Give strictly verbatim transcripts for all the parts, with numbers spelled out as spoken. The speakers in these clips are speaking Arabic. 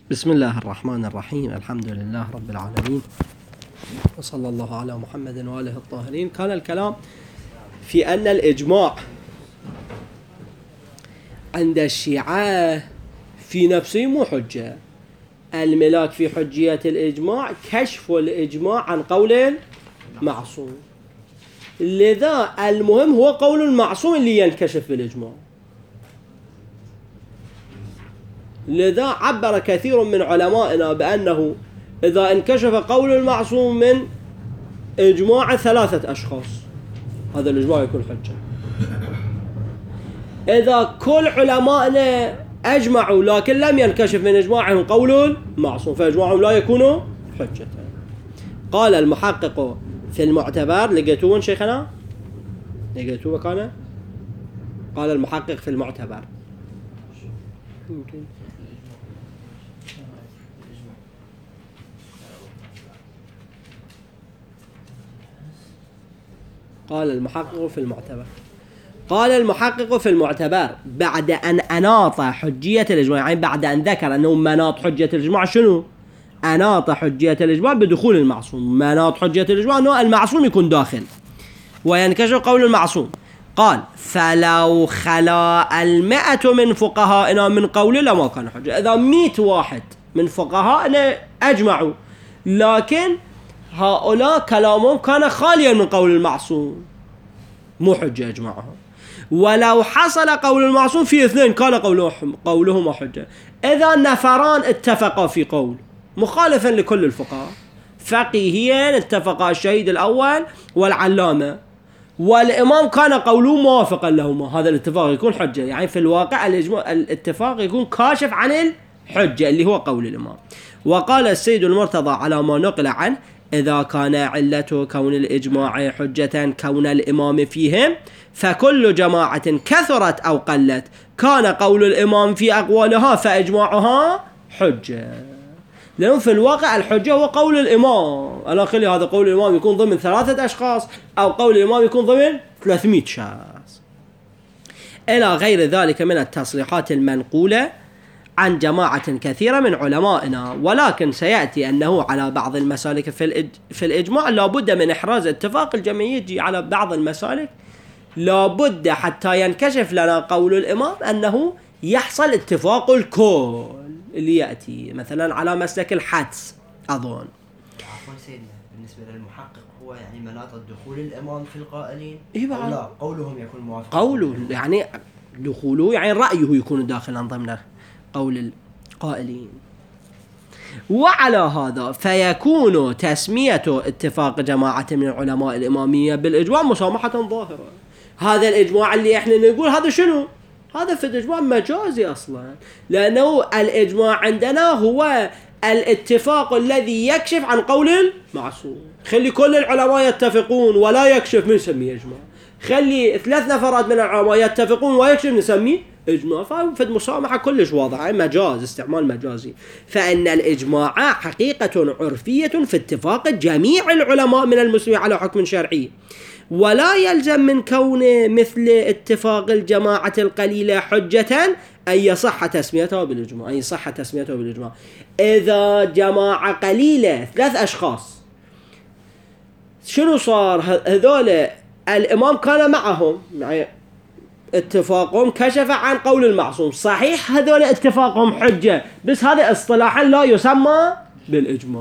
بسم الله الرحمن الرحيم. الحمد لله رب العالمين، وصلى الله على محمد وآله الطاهرين. كان الكلام في أن الإجماع عند الشيعة في نفسه مو حجة. الملاك في حجية الإجماع كشف الإجماع عن قول معصوم، لذا المهم هو قول المعصوم اللي ينكشف بالإجماع. لذا عبر كثير من علمائنا بأنه إذا انكشف قول المعصوم من إجماع ثلاثة أشخاص هذا الإجماع يكون حجة. إذا كل علمائنا أجمعوا لكن لم ينكشف من إجماعهم قول معصوم فإجماعهم لا يكون حجة. قال المحقق في المعتبر، لقيتوه شيخنا؟ لقيتوه كان؟ قال المحقق في المعتبر قال المحقق في المعتبر قال المحقق في المعتبر بعد أن أناط حجية الإجماع، يعني بعد أن ذكر أنه مناط حجية الإجماع شنو؟ أناط حجية الإجماع بدخول المعصوم. مناط حجية الإجماع أنه المعصوم يكون داخل وينكشف قول المعصوم. قال فلو خلا المئة من فقهائنا من قول لما كان حجة. إذا مئة واحد من فقهائنا أجمعوا لكن هؤلاء كلامهم كان خاليا من قول المعصوم مو حجة إجماعهم. ولو حصل قول المعصوم في اثنين كان قولهم قولهما حجة. إذا نفران اتفقا في قول مخالفا لكل الفقهاء، فقيهيا اتفقا الشهيد الأول والعلامة والإمام كان قوله موافقا لهما، هذا الاتفاق يكون حجة. يعني في الواقع الاتفاق يكون كاشف عن الحجة اللي هو قول الإمام. وقال السيد المرتضى على ما نقل عنه إذا كان علة كون الإجماع حجة كون الإمام فيهم فكل جماعة كثرت أو قلت كان قول الإمام في أقوالها فإجماعها حجة. لأنه في الواقع الحجة هو قول الإمام. أنا خلي هذا قول الإمام يكون ضمن ثلاثة أشخاص أو قول الإمام يكون ضمن ثلاثمائة شخص إلى غير ذلك من التصريحات المنقولة عن جماعة كثيرة من علمائنا. ولكن سيأتي أنه على بعض المسالك في, الإج... في الإجماع لابد من إحراز اتفاق الجميع. يجي على بعض المسالك لابد حتى ينكشف لنا قول الإمام أنه يحصل اتفاق الكل اللي يأتي مثلا على مسلك الحدس. أظن عفوا سيدنا بالنسبة للمحقق هو يعني مناط دخول الإمام في القائلين إيه أو لا قولهم يكون موافق؟ قوله يعني دخوله يعني رأيه يكون داخلا ضمن قول القائلين. وعلى هذا فيكون تسمية اتفاق جماعة من علماء الإمامية بالإجماع مسامحة ظاهرة. هذا الإجماع اللي احنا نقول هذا شنو؟ هذا في الإجماع مجازي أصلا، لأنه الإجماع عندنا هو الاتفاق الذي يكشف عن قول المعصوم. خلي كل العلماء يتفقون ولا يكشف من نسميه إجماع، خلي ثلاث نفرات من العلماء يتفقون ويكشف نسميه إجماع. ففي المسامحة كلش واضح، يعني مجاز، استعمال مجازي. فإن الإجماع حقيقة عرفية في اتفاق جميع العلماء من المسلمين على حكم شرعي، ولا يلزم من كون مثل اتفاق الجماعة القليلة حجة أن يصح تسميته بالإجماع. أن يصح تسميته بالإجماع إذا جماعة قليلة ثلاث أشخاص شنو صار؟ هذول الإمام كان معهم، يعني اتفاقهم كشف عن قول المعصوم. صحيح هذول اتفاقهم حجة، بس هذا اصطلاحا لا يسمى بالإجماع.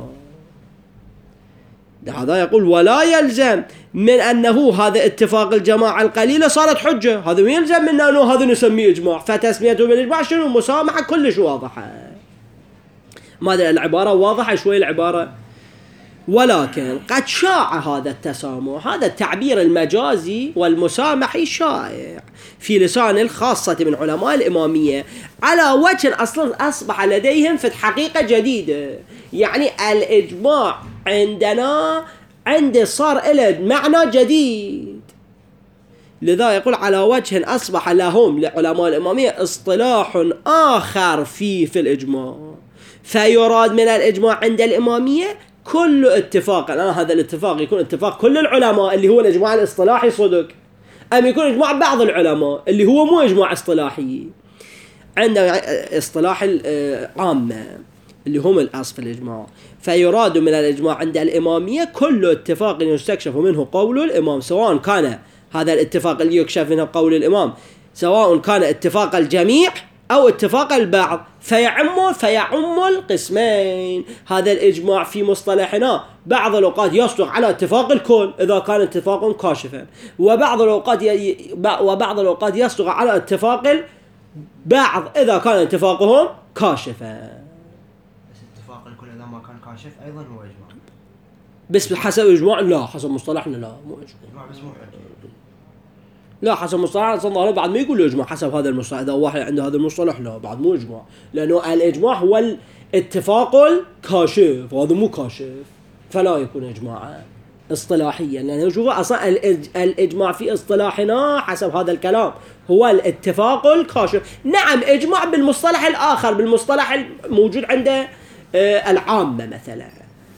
هذا يقول ولا يلزم من أنه هذا اتفاق الجماعة القليلة صارت حجة، هذا يلزم من أنه هذا نسميه إجماع. فتسميته بالإجماع شنو؟ مسامحة كلش واضحة. ماذا العبارة واضحة شوي العبارة. ولكن قد شاع هذا التسامح، هذا التعبير المجازي والمسامحي شائع في لسان الخاصة من علماء الإمامية على وجه أصلا أصبح لديهم في الحقيقة جديدة. يعني الإجماع عندنا عند صار له معنى جديد، لذا يقول على وجه أصبح لهم لعلماء الإمامية اصطلاح آخر فيه في الإجماع. فيراد من الإجماع عند الإمامية كل اتفاق. الآن هذا الاتفاق يكون اتفاق كل العلماء اللي هو الإجماع الاصطلاحي صدق، أم يكون إجماع بعض العلماء اللي هو مو إجماع اصطلاحي. عندنا اصطلاح العامة اللي هم الأصل في الإجماع. فيراد من الإجماع عند الإمامية كل اتفاق يستكشف منه قول الإمام، سواء كان هذا الاتفاق اللي يكشف منه قول الإمام سواء كان اتفاق الجميع أو اتفاق البعض، فيعم فيعم القسمين. هذا الإجماع في مصطلحنا بعض الأوقات يصدق على اتفاق الكل إذا كان اتفاق كاشفا، وبعض الأوقات ي... وبعض الأوقات يصدق على اتفاق البعض إذا كان اتفاقهم كاشفا. بس اتفاق الكل إذا ما كان كاشف أيضا هو إجماع. بس حسب إجماع لا، حسب مصطلحنا لا مو إجماع. إجماع بس مو حجة. لا حسب مصطلح صدق بعد ما يقول إجماع حسب هذا المصطلح. إذا واحد عنده هذا المصطلح لا بعد مو إجماع، لأنه الإجماع هو الاتفاق الكاشف وهذا مو كاشف، فلا يكون إجماعا اصطلاحيا. لأنه شوفوا أصلا الإجماع في اصطلاحنا حسب هذا الكلام هو الاتفاق الكاشف. نعم إجماع بالمصطلح الآخر، بالمصطلح الموجود عند العامة مثلا،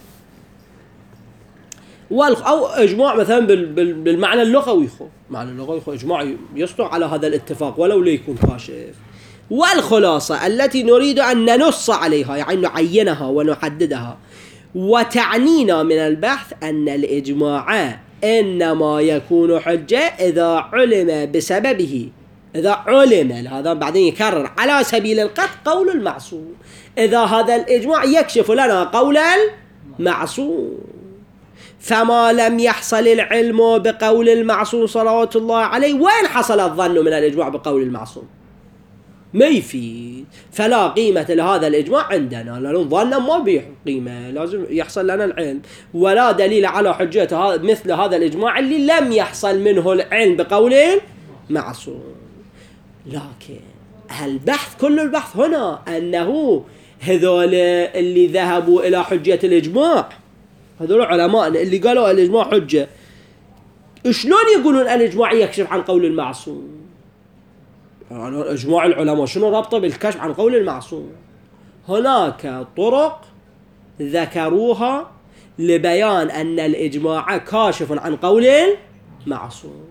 أو إجماع مثلا بالمعنى اللغوي، خو معنى اللغوي خو إجماع يصدق على هذا الاتفاق ولو ليكون كاشف. والخلاصة التي نريد أن ننص عليها يعني نعينها ونحددها وتعنينا من البحث أن الإجماع إنما يكون حجة إذا علم بسببه، إذا علم هذا بعدين يكرر على سبيل القطع قول المعصوم، إذا هذا الإجماع يكشف لنا قول المعصوم. فما لم يحصل العلم بقول المعصوم صلوات الله عليه، وين حصل الظن من الإجماع بقول المعصوم؟ ما يفيد، فلا قيمة لهذا الإجماع عندنا، لأنه ظن ما بيه قيمة، لازم يحصل لنا العلم. ولا دليل على حجته مثل هذا الإجماع اللي لم يحصل منه العلم بقول المعصوم. لكن البحث كل البحث هنا أنه هذول اللي ذهبوا إلى حجة الإجماع، هذول علماء اللي قالوا الإجماع حجة، شلون يقولون الإجماع يكشف عن قول المعصوم؟ يعني إجماع العلماء شنو رابطه بالكشف عن قول المعصوم؟ هناك طرق ذكروها لبيان أن الإجماع كاشف عن قول المعصوم.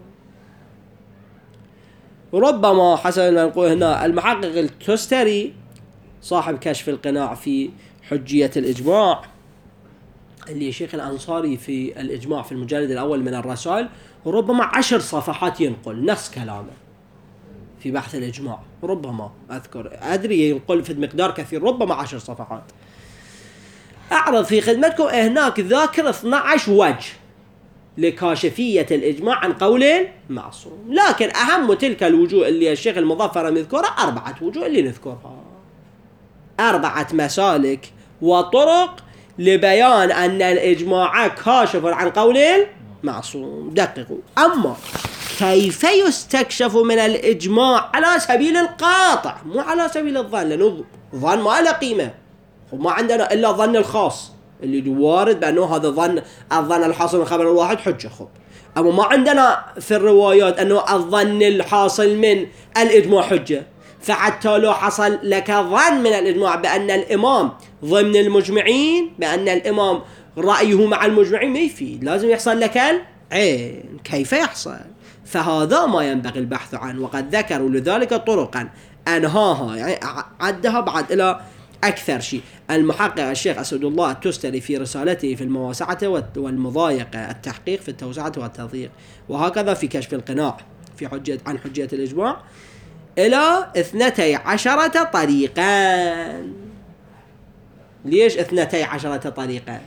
ربما حسب ما نقول هنا المحقق التستري صاحب كشف القناع في حجية الإجماع، اللي شيخ الأنصاري في الإجماع في المجلد الأول من الرسائل، وربما عشر صفحات ينقل نفس كلامه في بحث الإجماع، ربما أذكر أدري ينقل في مقدار كثير، ربما عشر صفحات. أعرض في خدمتكم هناك ذاكر اثني عشر وجه لكاشفية الإجماع عن قول معصوم، لكن أهم تلك الوجوه اللي الشيخ المظفر يذكرها أربعة وجوه اللي نذكرها، أربعة مسالك وطرق لبيان أن الإجماع كاشف عن قول معصوم. دققوا. أما كيف يستكشف من الإجماع على سبيل القاطع مو على سبيل الظن، لأنه الظن ما له قيمة، وما عندنا إلا الظن الخاص اللي وارد بأنه هذا ظن، الظن الحاصل من خبر الواحد حجة. خب أما ما عندنا في الروايات أنه الظن الحاصل من الإجماع حجة، فحتى لو حصل لك ظن من الإجماع بأن الإمام ضمن المجمعين، بأن الإمام رأيه مع المجمعين، ما يفيد، لازم يحصل لك العين. كيف يحصل؟ فهذا ما ينبغي البحث عنه، وقد ذكروا لذلك طرقا أنهاها يعني عدها بعد إلى أكثر شيء المحقق الشيخ أسد الله التستري في رسالته في المواسعة والمضايقة، التحقيق في التوسعة والتضييق، وهكذا في كشف القناع في حجة عن حجية الإجماع إلى اثنتي عشرة طريقا. ليش اثنتي عشرة طريقا؟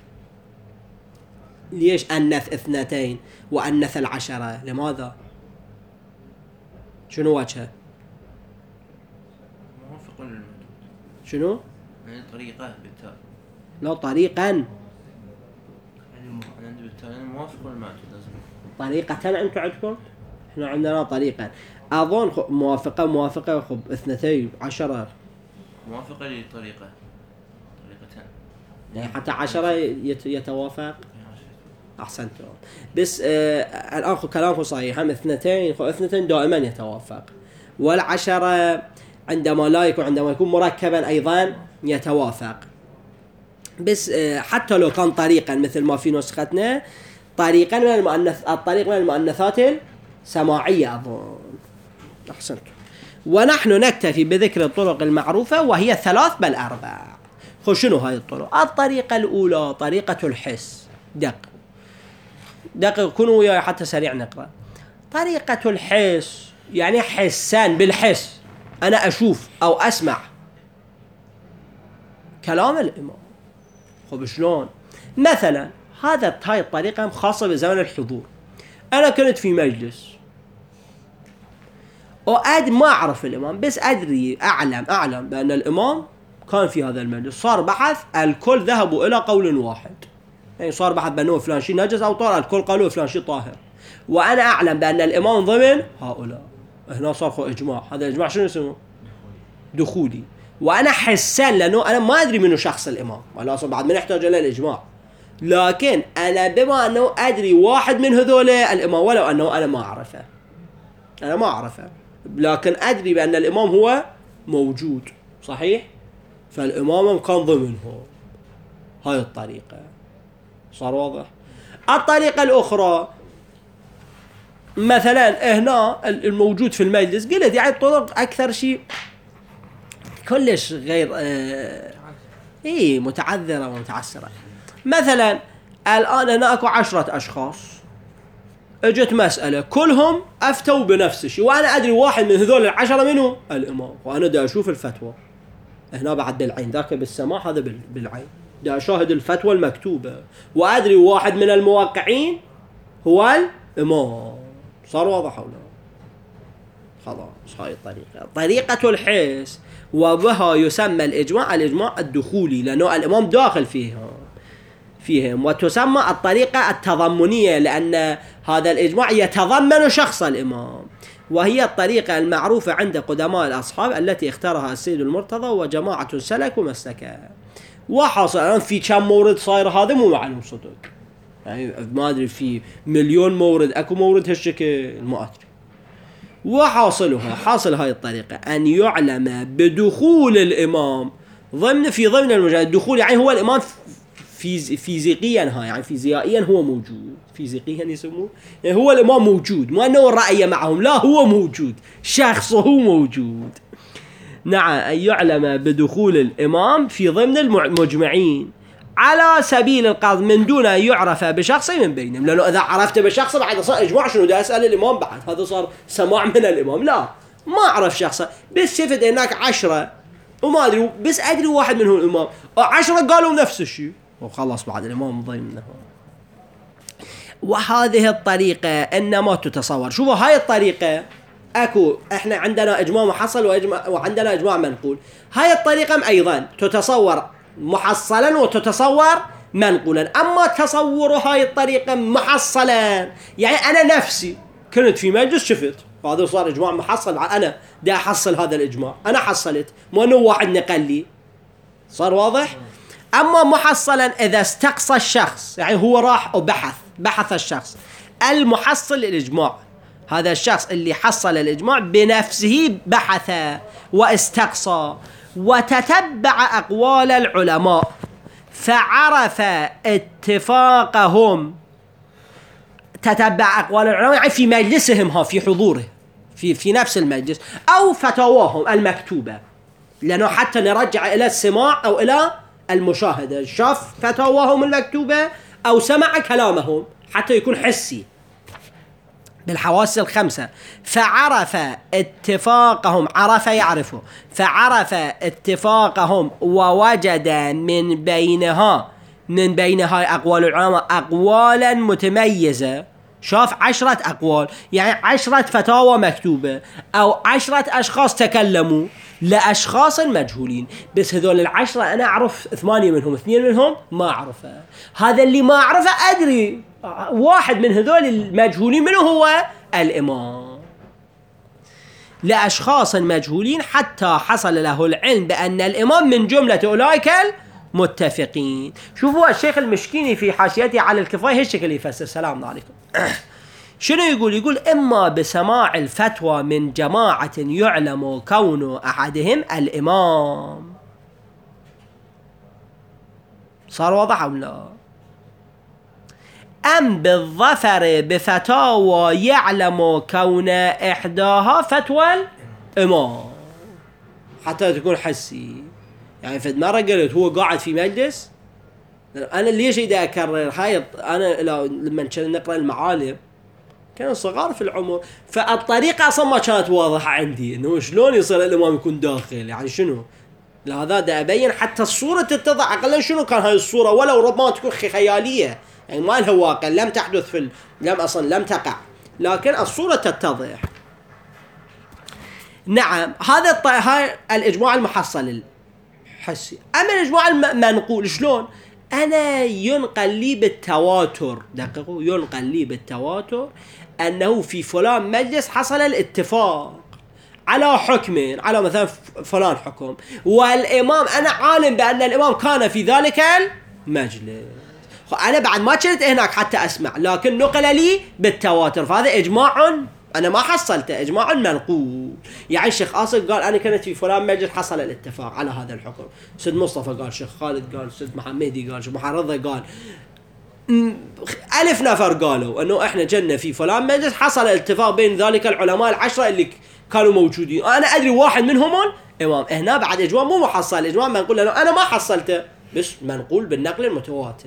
ليش أنث اثنتين وأنث العشرة؟ لماذا؟ شنو وجهه؟ موافق للمعدود. شنو؟ يعني طريقة بالتالي. لا طريقا. يعني عندي بالتالي موافق للمعدود لازم. طريقة أنتم عندكم؟ إحنا عندنا طريقا. أظن موافقة موافقة خب اثنتي عشرة. موافقة لطريقة. طريقتين. يعني حتى عشرة يت يتوافق. أحسنتم. بس آه الآن خو كلامكم صحيح، هم اثنتين خو اثنتين دائما يتوافق، والعشرة عندما لا يكون، عندما يكون مركبا أيضا يتوافق. بس آه حتى لو كان طريقا مثل ما في نسختنا طريقا من المؤنث، الطريق من المؤنثات السماعية أظن. أحسنتم. ونحن نكتفي بذكر الطرق المعروفة وهي ثلاث بل أربع، خو شنو هاي الطرق؟ الطريقة الأولى طريقة الحس. دق دقق كونوا وياي حتى سريع نقرأ. طريقة الحس يعني حسان، بالحس أنا أشوف أو أسمع كلام الإمام. خب شلون؟ مثلا هذا هاي الطريقة خاصة بزمن الحضور. أنا كنت في مجلس وأد ما أعرف الإمام، بس أدري أعلم أعلم بأن الإمام كان في هذا المجلس. صار بحث، الكل ذهبوا إلى قول واحد، يعني صار بحث بأنه فلان شيء نجس أو طاهر، الكل قالوا فلان شيء طاهر، وأنا أعلم بأن الإمام ضمن هؤلاء. هنا صار خو إجماع. هذا الإجماع شنو اسمه؟ دخولي. وأنا حسان لأنه أنا ما أدري منه شخص الإمام، ولا أصلا بعد ما نحتاج إلى الإجماع، لكن أنا بما أنه أدري واحد من هذول الإمام ولو أنه أنا ما أعرفه، أنا ما أعرفه، لكن أدري بأن الإمام هو موجود، صحيح؟ فالإمام كان ضمنه. هاي الطريقة. صار واضح؟ الطريقة الأخرى مثلا هنا الموجود في المجلس، قلت يعني الطرق أكثر شيء كلش غير آه إيه متعذرة ومتعسرة. مثلا الآن هنا أكو عشرة أشخاص، اجت مسألة كلهم أفتوا بنفس الشيء، وأنا أدري واحد من هذول العشرة منه الإمام، وأنا دا أشوف الفتوى هنا بعد بالعين، ذاك بالسماع هذا بالعين، دا أشاهد الفتوى المكتوبة، وأدري واحد من الموقعين هو الإمام. صار واضح ولا؟ خلاص هاي الطريقة، طريقة الحس، وبها يسمى الإجماع الإجماع الدخولي لأنه الإمام داخل فيها فيهم، وتسمى الطريقة التضمنية لأن هذا الإجماع يتضمن شخص الإمام، وهي الطريقة المعروفة عند قدماء الأصحاب التي اختارها السيد المرتضى وجماعة سلكوا مسلكها. وحاصل الآن في كم مورد صاير هذا مو معلوم صدق، يعني ما أدري في مليون مورد، أكو مورد هالشكل ما أدري. وحاصلها حاصل هاي الطريقة أن يعلم بدخول الإمام ضمن في ضمن المجال. الدخول يعني هو الإمام فيز فيزيقيا، ها يعني فيزيائيا هو موجود، فيزيقيا يسموه، يعني هو الإمام موجود، مو أنه الرأي معهم، لا هو موجود، شخصه موجود. نعم، أن يعلم بدخول الإمام في ضمن المجمعين على سبيل القصد من دون أن يعرف بشخص من بينهم، لأنه إذا عرفت بشخص بعد صار إجماع شنو دا أسأل الإمام بعد، هذا صار سماع من الإمام. لا ما أعرف شخصه، بس شفت هناك عشرة وما أدري، بس أدري واحد منهم الإمام، عشرة قالوا نفس الشيء وخلاص بعد الإمام ضمنه. وهذه الطريقة إنما تتصور، شوفوا هاي الطريقة أكو إحنا عندنا إجماع محصل وإجماع وعندنا إجماع منقول. هاي الطريقة أيضا تتصور محصلا وتتصور منقولا. أما تصور هاي الطريقة محصلا يعني أنا نفسي كنت في مجلس شفت هذا صار إجماع محصل، أنا دا أحصل هذا الإجماع، أنا حصلت، مو أنه واحد نقل لي. صار واضح؟ أما محصلا إذا استقصى الشخص، يعني هو راح وبحث بحث الشخص المحصل للإجماع، هذا الشخص اللي حصل الإجماع بنفسه بحث واستقصى وتتبع أقوال العلماء فعرف اتفاقهم، تتبع أقوال العلماء يعني في مجلسهم، ها في حضوره في في نفس المجلس، أو فتاواهم المكتوبة، لأنه حتى نرجع إلى السماع أو إلى المشاهدة، شاف فتاواهم المكتوبة أو سمع كلامهم حتى يكون حسي بالحواس الخمسة. فعرف اتفاقهم، عرف يعرفه، فعرف اتفاقهم ووجد من بينها من بينها أقوال العلماء أقوالا متميزة. شاف عشرة أقوال، يعني عشرة فتاوى مكتوبة أو عشرة أشخاص تكلموا لأشخاص مجهولين، بس هذول العشرة أنا أعرف ثمانية منهم، اثنين منهم ما أعرفه، هذا اللي ما أعرفه أدري واحد من هذول المجهولين منه هو الإمام، لأشخاص مجهولين حتى حصل له العلم بأن الإمام من جملة أولئك المتفقين. شوفوا الشيخ المشكيني في حاشيته على الكفاية هالشكل يفسر. سلام عليكم. شنو يقول؟ يقول إما بسماع الفتوى من جماعة يعلم كون أحدهم الإمام. صار واضح أو لا؟ أم بالظفر بفتاوى يعلم كون إحداها فتوى الإمام، حتى تكون حسي. يعني في مرة قلت هو قاعد في مجلس. أنا ليش إذا أكرر هاي أنا لما كنا نقرأ المعالم كانوا صغار في العمر، فالطريقة أصلا ما كانت واضحة عندي إنه شلون يصير الإمام يكون داخل، يعني شنو لهذا دا أبين حتى الصورة تتضح أقلا شنو كان هاي الصورة، ولو ربما تكون خيالية يعني ما لها واقع، لم تحدث في ال... لم أصلا لم تقع، لكن الصورة تتضح. نعم هذا الط... هاي الإجماع المحصل الحسي. أما الإجماع المنقول شلون؟ أنا ينقل لي بالتواتر، دققوا، ينقل لي بالتواتر أنه في فلان مجلس حصل الاتفاق على حكم، على مثلا فلان حكم، والإمام أنا عالم بأن الإمام كان في ذلك المجلس. أنا بعد ما كنت هناك حتى أسمع، لكن نقل لي بالتواتر، فهذا إجماع أنا ما حصلته، إجماع منقول. يعني الشيخ آصف قال أنا كنت في فلان مجلس حصل الاتفاق على هذا الحكم، سيد مصطفى قال، شيخ خالد قال، سيد محمدي قال، شيخ محرضة قال، ألف نفر قالوا أنه إحنا جنة في فلان مجلس حصل الاتفاق بين ذلك العلماء العشرة اللي كانوا موجودين، أنا أدري واحد منهم إمام. هنا بعد إجماع مو محصل، إجماع منقول لأنه أنا ما حصلته، بس منقول بالنقل المتواتر.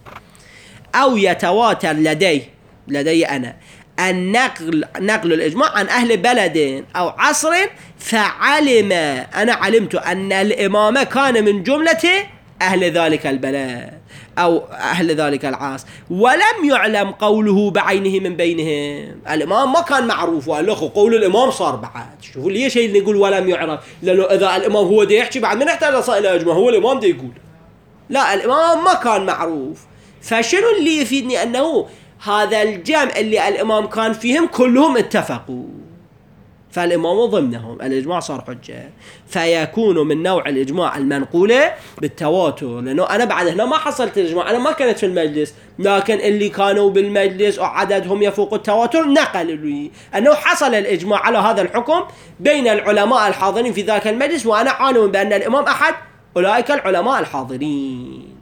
أو يتواتر لدي لدي أنا النقل نقل الإجماع عن أهل بلد أو عصر، فعلم أنا علمت أن الإمام كان من جملة أهل ذلك البلد أو أهل ذلك العصر، ولم يعلم قوله بعينه من بينهم. الإمام ما كان معروف، وقال له قول الإمام صار بعد. شوفوا ليش اللي يقول ولم يعرف، لأنه إذا الإمام هو دي يحكي بعد من يحتاج إلى إجماع، هو الإمام دي يقول لا، الإمام ما كان معروف. فشنو اللي يفيدني؟ أنه هذا الجمع اللي الإمام كان فيهم كلهم اتفقوا، فالإمام ضمنهم، الإجماع صار حجة، فيكون من نوع الإجماع المنقولة بالتواتر. لأنه أنا بعد هنا ما حصلت الإجماع، أنا ما كنت في المجلس، لكن اللي كانوا بالمجلس وعددهم يفوق التواتر نقلوا لي أنه حصل الإجماع على هذا الحكم بين العلماء الحاضرين في ذاك المجلس، وأنا عالم بأن الإمام أحد أولئك العلماء الحاضرين.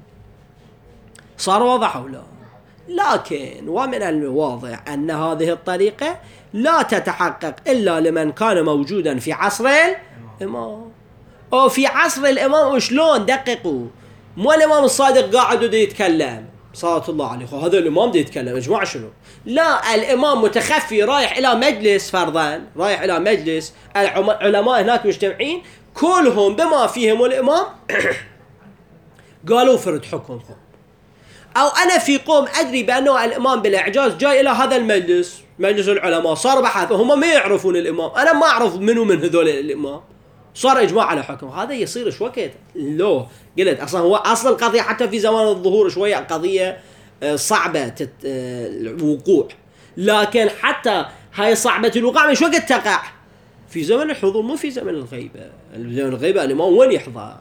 صار واضح أو لا؟ لكن ومن الواضح أن هذه الطريقة لا تتحقق إلا لمن كان موجودا في عصر الإمام، أو في عصر الإمام. وشلون؟ دققوا، مو الإمام الصادق قاعد ودي يتكلم صلاة الله عليه، هذا الإمام دي يتكلم إجماع شنو؟ لا، الإمام متخفي رايح إلى مجلس، فرضا رايح إلى مجلس العلماء هناك مجتمعين كلهم بما فيهم الإمام قالوا فرد حكم، أو أنا في قوم أدري بأنه الإمام بالإعجاز جاي إلى هذا المجلس، مجلس العلماء، صار بحث وهم ما يعرفون الإمام، أنا ما أعرف منو من هذول الإمام، صار إجماع على حكم. هذا يصير شو وقت لو قلت أصلا هو أصل القضية حتى في زمان الظهور شوية قضية صعبة الوقوع، لكن حتى هاي صعبة الوقوع مش وقت تقع في زمن الحضور، مو في زمن الغيبة. زمن الغيبة الإمام وين يحضر.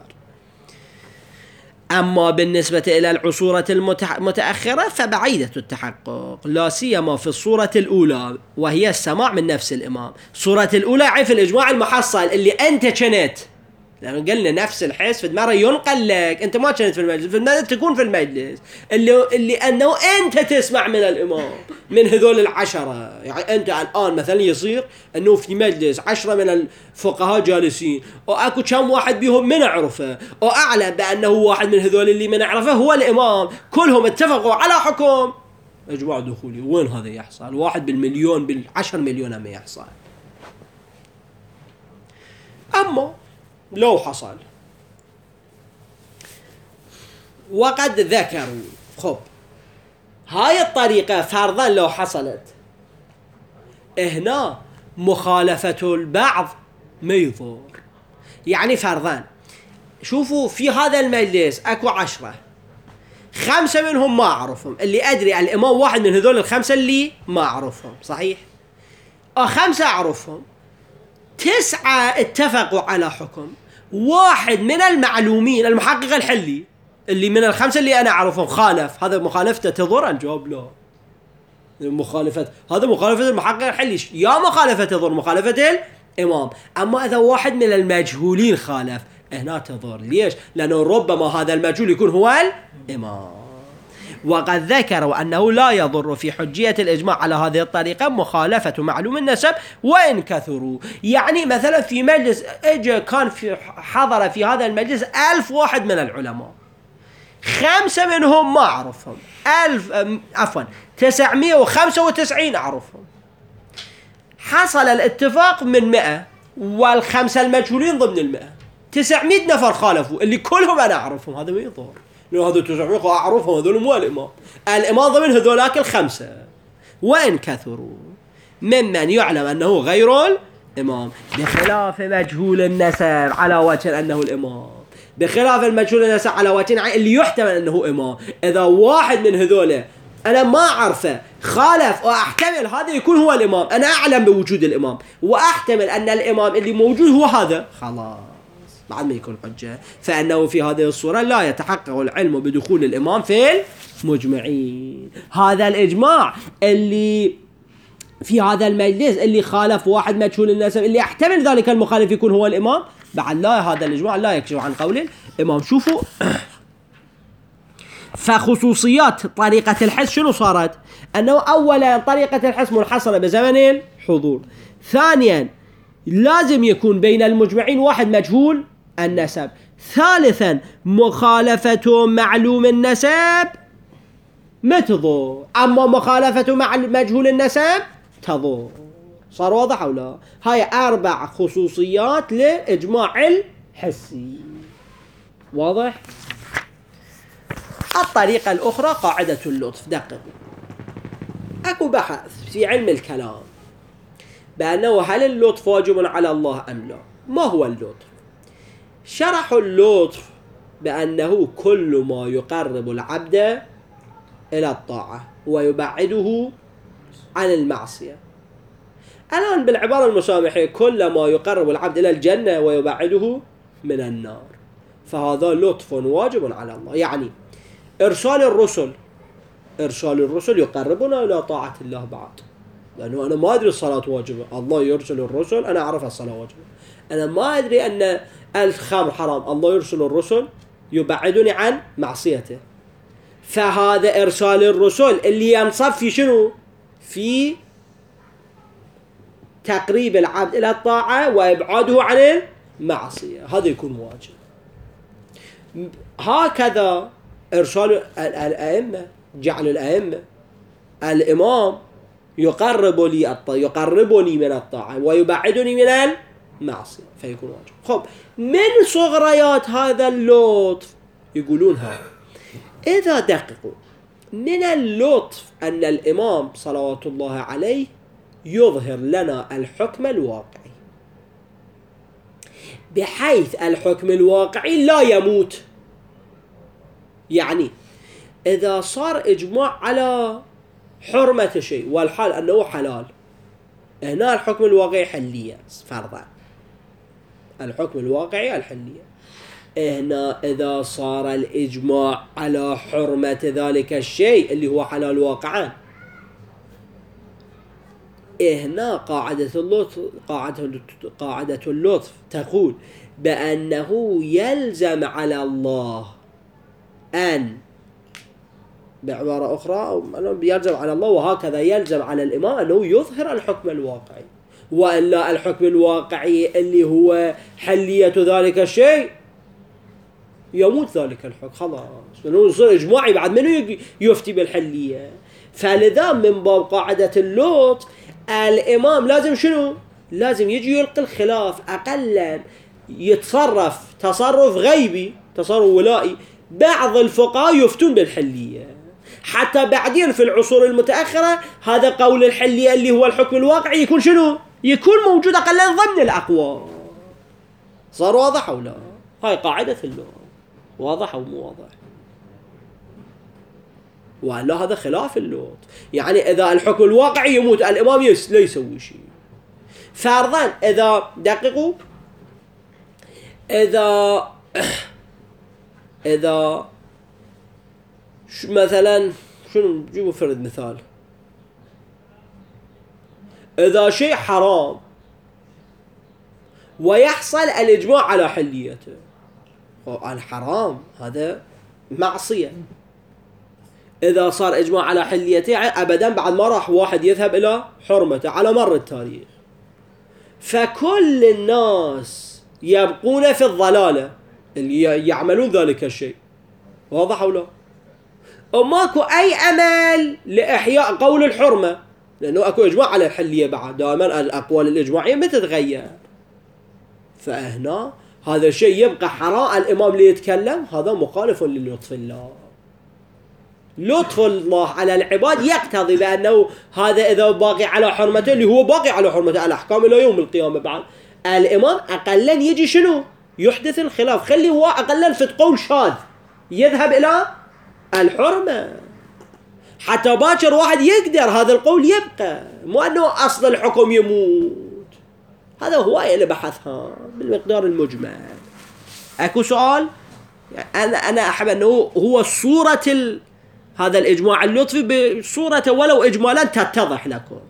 أما بالنسبة إلى العصورة المتأخرة فبعيدة التحقق، لا سيما في الصورة الأولى وهي السماع من نفس الإمام. الصورة الأولى عرف الإجماع المحصل اللي أنت كنت، لأنه قلنا نفس الحس في مرة ينقل لك، أنت ما كنت في المجلس، في المجلس تكون في المجلس اللي, اللي أنه أنت تسمع من الإمام من هذول العشرة. يعني أنت الآن مثلا يصير أنه في مجلس عشرة من الفقهاء جالسين، وأكو كم واحد بيهم من أعرفه، وأعلم بأنه واحد من هذول اللي من أعرفه هو الإمام، كلهم اتفقوا على حكم إجماع دخولي. وين هذا يحصل؟ واحد بالمليون بالعشر مليون ما يحصل. أما لو حصل وقد ذكروا، خب هاي الطريقة فرضا لو حصلت هنا مخالفة البعض ما يضر. يعني فرضا شوفوا في هذا المجلس اكو عشرة، خمسة منهم ما اعرفهم، اللي ادري الامام واحد من هذول الخمسة اللي ما اعرفهم، صحيح؟ اه خمسة اعرفهم، تسعة اتفقوا على حكم، واحد من المعلومين المحقق الحلي اللي من الخمسة اللي أنا أعرفهم خالف. هذا مخالفته تضر؟ الجواب لا. مخالفة هذا مخالفة المحقق الحلي، يا مخالفة تضر مخالفة الإمام. أما إذا واحد من المجهولين خالف هنا تضر. ليش؟ لأنه ربما هذا المجهول يكون هو الإمام. وقد ذكروا أنه لا يضر في حجية الإجماع على هذه الطريقة مخالفة معلوم النسب وإن كثروا. يعني مثلا في مجلس اجى كان في حضر في هذا المجلس ألف واحد من العلماء، خمسة منهم ما أعرفهم، ألف عفوا تسعمائة وخمسة وتسعين أعرفهم. حصل الاتفاق من مئة والخمسة المجهولين ضمن المئة، تسعمائة نفر خالفوا اللي كلهم أنا أعرفهم. هذا ما يضر، لأنه هذول تسعمائة أعرفهم، هذول مو الإمام. الإمام ضمن هذولاك الخمسة وإن كثروا ممن يعلم أنه غير الإمام، بخلاف مجهول النسب على وجه أنه الإمام، بخلاف المجهول النسب على وجه اللي يحتمل أنه إمام. إذا واحد من هذول أنا ما أعرفه خالف وأحتمل هذا يكون هو الإمام، أنا أعلم بوجود الإمام وأحتمل أن الإمام اللي موجود هو هذا، خلاص بعد ما يكون حجة. فأنه في هذه الصورة لا يتحقق العلم بدخول الإمام في المجمعين. هذا الإجماع اللي في هذا المجلس اللي خالف واحد مجهول النسب اللي احتمل ذلك المخالف يكون هو الإمام، بعد لا، هذا الإجماع لا يكشف عن قول الإمام. شوفوا فخصوصيات طريقة الحس شنو صارت؟ أنه أولا طريقة الحس منحصرة بزمن الحضور، ثانيا لازم يكون بين المجمعين واحد مجهول النسب، ثالثا مخالفة معلوم النسب ما تضر، أما مخالفة مع مجهول النسب تضر. صار واضح أو لا؟ هاي أربع خصوصيات لإجماع الحسي. واضح؟ الطريقة الأخرى قاعدة اللطف. دققوا، أكو بحث في علم الكلام بأنه هل اللطف واجب على الله أم لا؟ ما هو اللطف؟ شرحوا اللطف بأنه كل ما يقرب العبد إلى الطاعة ويبعده عن المعصية. الآن بالعبارة المسامحة كل ما يقرب العبد إلى الجنة ويبعده من النار، فهذا لطف واجب على الله. يعني إرسال الرسل، إرسال الرسل يقربنا إلى طاعة الله بعد، لأنه أنا ما أدري الصلاة واجبة، الله يرسل الرسل أنا أعرف الصلاة واجبة. أنا ما أدري أن الخمر حرام، الله يرسل الرسل يبعدني عن معصيته. فهذا إرسال الرسل اللي ينصب في شنو؟ في تقريب العبد إلى الطاعة وإبعاده عن المعصية، هذا يكون واجب. هكذا إرسال الأئمة، جعل الأئمة الإمام يقرب لي الطاعة، يقربني من الطاعة ويبعدني من المعصية، فيكون واجب. خب من صغريات هذا اللطف يقولون ها، إذا دققوا من اللطف أن الإمام صلوات الله عليه يظهر لنا الحكم الواقعي، بحيث الحكم الواقعي لا يموت. يعني إذا صار إجماع على حرمة شيء والحال أنه حلال، هنا الحكم الواقعي حلية فرضا، الحكم الواقعي الحلية. هنا إذا صار الإجماع على حرمة ذلك الشيء اللي هو حلال واقعا، هنا قاعدة اللطف قاعدة قاعدة اللطف تقول بأنه يلزم على الله أن، بعبارة أخرى يلزم على الله وهكذا يلزم على الإمام أنه يظهر الحكم الواقعي، وإلا الحكم الواقعي اللي هو حلية ذلك الشيء يموت ذلك الحكم خلاص، لأنه يصير إجماعي بعد منه يفتي بالحلية. فلذا من باب قاعدة اللطف الإمام لازم شنو؟ لازم يجي يلقي الخلاف، أقلا يتصرف تصرف غيبي، تصرف ولائي. بعض الفقهاء يفتون بالحلية، حتى بعدين في العصور المتأخرة هذا قول الحلية اللي هو الحكم الواقعي يكون شنو؟ يكون موجود أقلا ضمن الأقوال. صار واضح أو لا؟ هاي قاعدة اللغة، واضح أو مو واضح؟ ولا هذا خلاف اللغة. يعني إذا الحكم الواقعي يموت الإمام لا يسوي شيء. فرضا إذا دققوا، إذا إذا مثلا شنو جيبوا فرد مثال، إذا شيء حرام ويحصل الإجماع على حليته، الحرام هذا معصية، إذا صار إجماع على حليته أبدا بعد ما راح واحد يذهب إلى حرمته على مر التاريخ. فكل الناس يبقون في الضلالة اللي يعملون ذلك الشيء. واضح أو لا؟ وماكو أي أمل لإحياء قول الحرمة، لأنه أكو إجماع على الحلية بعد. دائما الأقوال الإجماعية ما تتغير. فهنا هذا الشيء يبقى حراء الإمام ليتكلم، هذا مخالف للطف الله. لطف الله على العباد يقتضي بأنه هذا إذا باقي على حرمته، اللي هو باقي على حرمته الأحكام إلى يوم القيامة بعد، الإمام أقلا يجي شنو؟ يحدث الخلاف. خلي هو أقلا في قول شاذ يذهب إلى الحرمة، حتى باكر واحد يقدر هذا القول يبقى، مو أنه أصل الحكم يموت. هذا هو اللي بحثها بالمقدار المجمل. أكو سؤال؟ أنا أنا أحب أنه هو صورة ال... هذا الإجماع اللطفي بصورة ولو إجمالا تتضح لكم.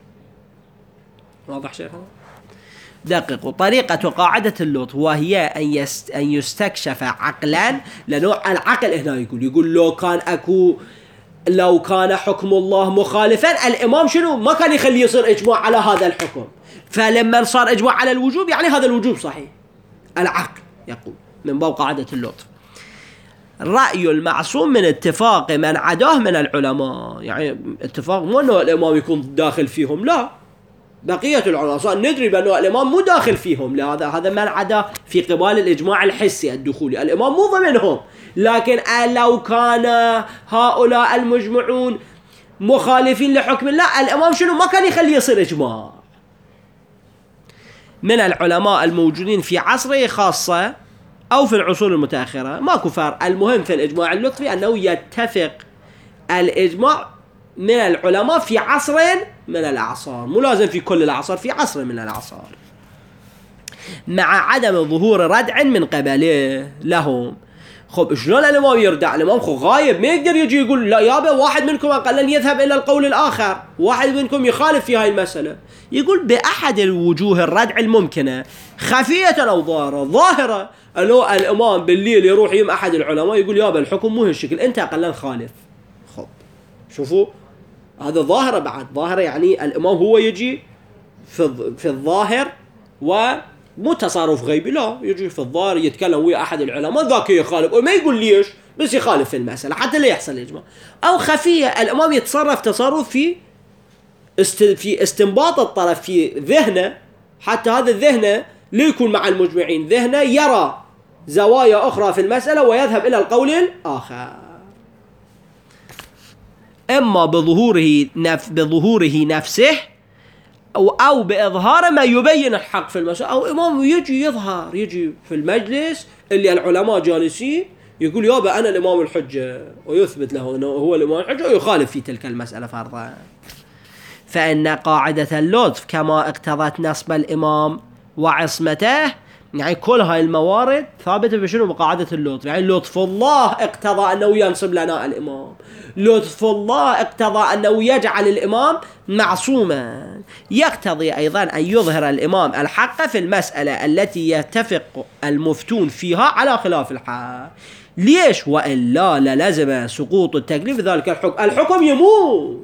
واضح شيخنا؟ دققوا. طريقة قاعدة اللطف وهي أن, يست... أن يستكشف عقلا، لأنه العقل هنا يقول يقول لو كان أكو لو كان حكم الله مخالفا الإمام شنو ما كان يخلي يصير إجماع على هذا الحكم، فلما صار إجماع على الوجوب يعني هذا الوجوب صحيح. العقل يقول من باب قاعدة اللطف. رأي المعصوم من اتفاق من عداه من العلماء، يعني اتفاق مو أنه الإمام يكون داخل فيهم، لا، بقية العلماء صار ندري بأنه الإمام مو داخل فيهم، لهذا هذا من عداه في قبال الإجماع الحسي الدخولي، الإمام مو ضمنهم. لكن لو كان هؤلاء المجمعون مخالفين لحكم الله الإمام شنو ما كان يخلي يصير إجماع. من العلماء الموجودين في عصره خاصة أو في العصور المتأخرة ماكو فرق. المهم في الإجماع اللطفي أنه يتفق الإجماع من العلماء في عصر من الأعصار، مو لازم في كل الأعصار، في عصر من الأعصار، مع عدم ظهور ردع من قبله لهم. خب شلون الإمام يردع؟ الإمام خو غايب، ما يقدر يجي يقول لا يابا واحد منكم أقلا يذهب إلى القول الآخر، واحد منكم يخالف في هاي المسألة. يقول بأحد الوجوه الردع الممكنة، خفية أو ظاهرة. ظاهرة أنه الإمام بالليل يروح يم أحد العلماء يقول يابا الحكم مو هالشكل، أنت أقلا خالف. خب شوفوا هذا ظاهرة، بعد ظاهرة يعني الإمام هو يجي في في الظاهر ومو تصرف غيبي، لا، يجي في الظاهر يتكلم ويا أحد العلماء ذاك يخالف وما يقول ليش، بس يخالف في المسألة حتى لا يحصل إجماع. أو خفية الإمام يتصرف تصرف في است في استنباط الطرف في ذهنه، حتى هذا الذهن ليكون مع المجمعين، ذهنه يرى زوايا أخرى في المسألة ويذهب إلى القول الآخر. إما بظهوره نف بظهوره نفسه أو أو بإظهار ما يبين الحق في المسألة، أو إمام يجي يظهر يجي في المجلس اللي العلماء جالسين يقول يابا أنا الإمام الحجة، ويثبت له أنه هو الإمام الحجة ويخالف في تلك المسألة فرضا. فإن قاعدة اللطف كما اقتضت نصب الإمام وعصمته، يعني كل هاي الموارد ثابتة بشنو؟ بقاعدة اللطف. يعني لطف الله اقتضى أنه ينصب لنا الإمام، لطف الله اقتضى أنه يجعل الإمام معصوما. يقتضي أيضا أن يظهر الإمام الحق في المسألة التي يتفق المفتون فيها على خلاف الحق. ليش؟ وإلا للزم سقوط التكليف ذلك الحكم، الحكم يموت.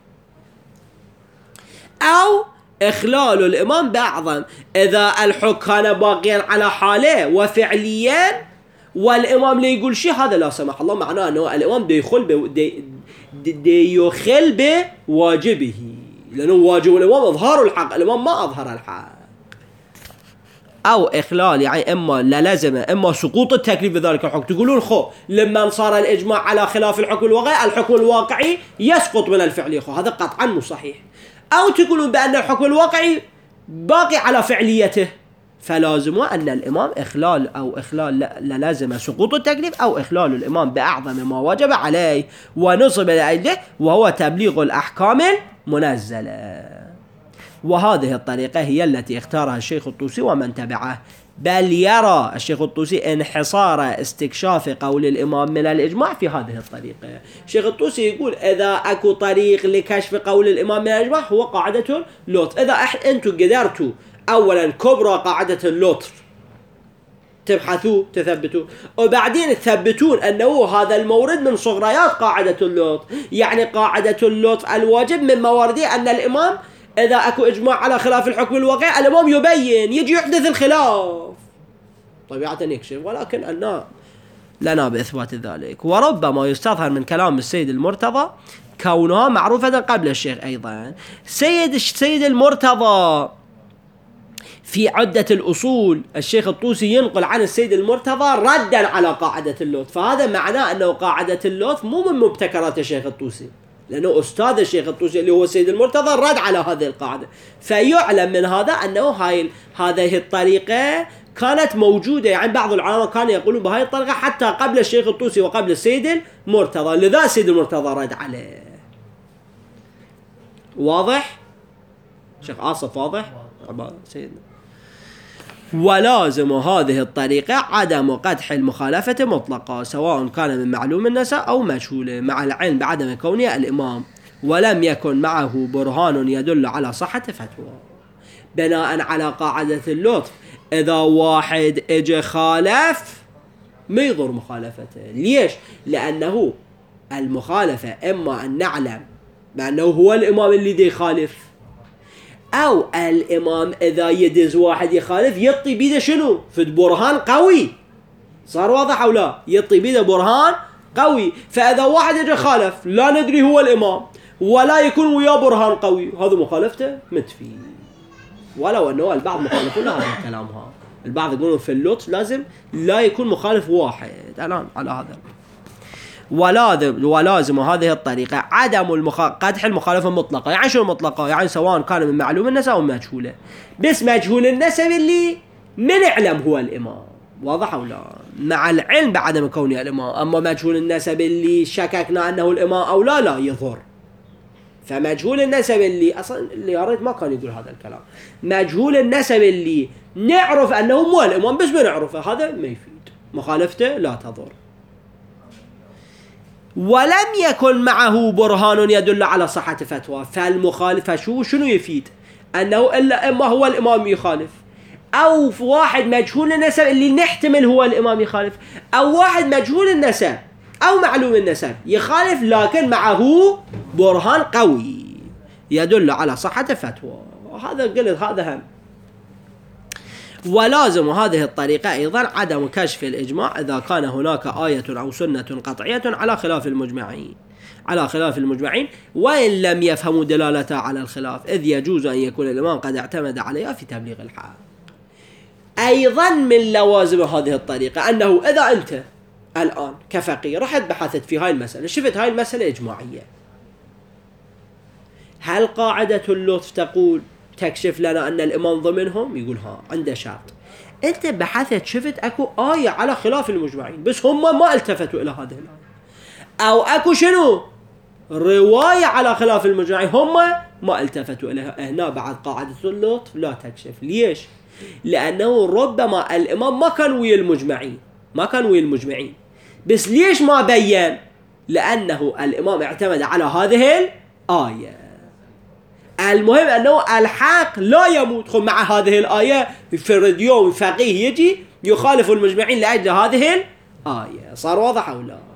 أو إخلال الإمام بعضا، إذا الحكم كان باقيا على حاله وفعليا والإمام لا يقول شيء، هذا لا سمح الله معناه أنه الإمام دي يخل دي, دي يخل بواجبه، لأنه واجب الإمام إظهار الحق، الإمام ما أظهر الحق. أو إخلال يعني إما للزم إما سقوط التكليف بذلك الحكم. تقولون خو لما صار الإجماع على خلاف الحكم الواقعي الحكم الواقعي يسقط من الفعلي، خو هذا قطعا مو صحيح. أو تقولون بأن الحكم الواقعي باقي على فعليته، فلازم أن الإمام إخلال أو إخلال للازم سقوط التكليف أو إخلال الإمام بأعظم ما وجب عليه ونصب لأجله، وهو تبليغ الأحكام المنزلة. وهذه الطريقة هي التي اختارها الشيخ الطوسي ومن تبعه. بل يرى الشيخ الطوسي انحصار استكشاف قول الإمام من الإجماع في هذه الطريقة. الشيخ الطوسي يقول إذا أكو طريق لكشف قول الإمام من الإجماع هو قاعدة اللطف. إذا أنتم قدرتوا أولا كبرى قاعدة اللطف تبحثوا تثبتوا، وبعدين تثبتون أنه هذا المورد من صغريات قاعدة اللطف. يعني قاعدة اللطف الواجب من موارده أن الإمام إذا أكو إجماع على خلاف الحكم الواقع الإمام يبين، يجي يحدث الخلاف طبيعة يكشف، ولكن أن لنا بإثبات ذلك. وربما يستظهر من كلام السيد المرتضى كونها معروفة قبل الشيخ أيضا. سيد السيد المرتضى في عدة الأصول الشيخ الطوسي ينقل عن السيد المرتضى ردا على قاعدة اللطف، فهذا معناه أنه قاعدة اللطف مو من مبتكرات الشيخ الطوسي، لأنه أستاذ الشيخ الطوسي اللي هو السيد المرتضى رد على هذه القاعدة. فيعلم من هذا أنه هاي هذه الطريقة كانت موجودة، يعني بعض العلماء كانوا يقولون بهاي الطريقة حتى قبل الشيخ الطوسي وقبل السيد المرتضى، لذا السيد المرتضى رد عليه. واضح؟ شيخ آصف واضح؟ سيدنا. ولازم هذه الطريقة عدم قدح المخالفة مطلقة سواء كان من معلوم النساء أو مجهوله، مع العلم بعدم كونه الإمام ولم يكن معه برهان يدل على صحة فتوى. بناء على قاعدة اللطف إذا واحد اجى خالف ما يضر مخالفته. ليش؟ لأنه المخالفة إما أن نعلم بأنه هو الإمام اللي دي خالف، أو الإمام إذا يدز واحد يخالف يطي بيده شنو؟ في برهان قوي. صار واضح أو لا؟ يطي بيده برهان قوي. فإذا واحد اجى خالف لا ندري هو الإمام ولا يكون وياه برهان قوي، هذا مخالفته متفي. ولو أنه البعض مخالفون هذا الكلام، ها البعض يقولون في اللطف لازم لا يكون مخالف واحد الآن على هذا. ولازم ولازم هذه الطريقة عدم المخ... قدح المخالفة المطلقة. يعني شو المطلقة؟ يعني سواء كان من معلوم النسب أو مجهولة، بس مجهول النسب اللي من نعلم هو الإمام. واضح أو لا؟ مع العلم بعدم كونه الإمام. أما مجهول النسب اللي شككنا أنه الإمام أو لا لا يضر. فمجهول النسب اللي أصلا اللي يا ريت ما كان يقول هذا الكلام، مجهول النسب اللي نعرف أنه مو الإمام بس بنعرفه هذا ما يفيد، مخالفته لا تضر. ولم يكن معه برهان يدل على صحة فتوى، فالمخالفة شو شنو يفيد؟ أنه إلا إما هو الإمام يخالف، أو واحد مجهول النسب اللي نحتمل هو الإمام يخالف، أو واحد مجهول النسب أو معلوم النسب يخالف لكن معه برهان قوي يدل على صحة فتوى. هذا قلت هذا هم. ولازم هذه الطريقة أيضا عدم كشف الإجماع إذا كان هناك آية أو سنة قطعية على خلاف المجمعين على خلاف المجمعين وإن لم يفهموا دلالتها على الخلاف، إذ يجوز أن يكون الإمام قد اعتمد عليها في تبليغ الحق. أيضا من لوازم هذه الطريقة أنه إذا أنت الآن كفقيه رحت بحثت في هاي المسألة، شفت هاي المسألة إجماعية، هل قاعدة اللطف تقول تكشف لنا أن الإمام ضمنهم؟ يقول ها، عنده شرط. أنت بحثت شفت أكو آية على خلاف المجمعين بس هم ما التفتوا إلى هذه الآية، أو أكو شنو رواية على خلاف المجمعين هم ما التفتوا إليها، هنا بعد قاعدة اللطف لا تكشف. ليش؟ لأنه ربما الإمام ما كان ويا المجمعين ما كان ويا المجمعين بس ليش ما بيّن؟ لأنه الإمام اعتمد على هذه الآية. المهم أنه الحق لا يموت. خب مع هذه الآية في اليوم فقيه يجي يخالف المجمعين لأجل هذه الآية. صار واضح أو لا؟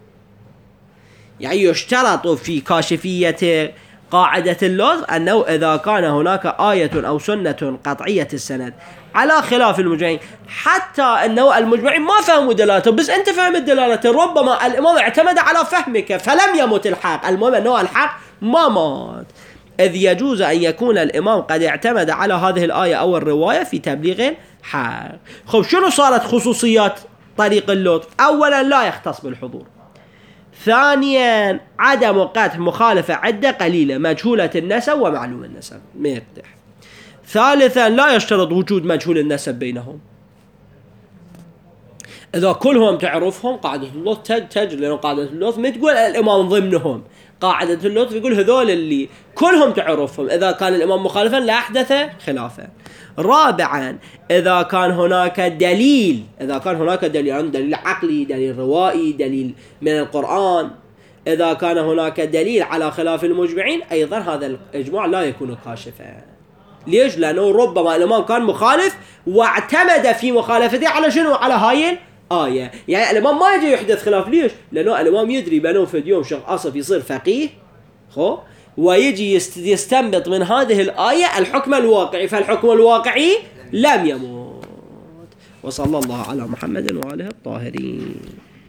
يعني يشترط في كاشفية قاعدة اللطف أنه إذا كان هناك آية أو سنة قطعية السند على خلاف المجمعين، حتى أنه المجمعين ما فهموا دلالته بس أنت فهمت دلالته، ربما الإمام اعتمد على فهمك فلم يمت الحق. المهم أنه الحق ما مات، إذ يجوز أن يكون الإمام قد اعتمد على هذه الآية أو الرواية في تبليغ الحق. خب شنو صارت خصوصيات طريق اللطف؟ أولا لا يختص بالحضور، ثانيا عدم قدح مخالفة عدة قليلة مجهولة النسب ومعلوم النسب ما يقدح، ثالثا لا يشترط وجود مجهول النسب بينهم، إذا كلهم تعرفهم قاعدة اللطف تج لأنه قاعدة اللطف ما تقول الإمام ضمنهم، قاعدة اللطف يقول هذول اللي كلهم تعرفهم إذا كان الإمام مخالفا لا أحدث خلافه. رابعا إذا كان هناك دليل إذا كان هناك دليل يعني دليل عقلي، دليل روائي، دليل من القرآن، إذا كان هناك دليل على خلاف المجمعين أيضا هذا الإجماع لا يكون كاشفا. ليش؟ لأنه ربما الإمام كان مخالف واعتمد في مخالفته على شنو؟ على هاي الآية. يعني الإمام ما يجي يحدث خلاف. ليش؟ لأنه الإمام يدري بأنه في اليوم شيخ أصف يصير فقيه خو ويجي يستنبط من هذه الآية الحكم الواقعي، فالحكم الواقعي لم يموت. وصلى الله على محمد وآله الطاهرين.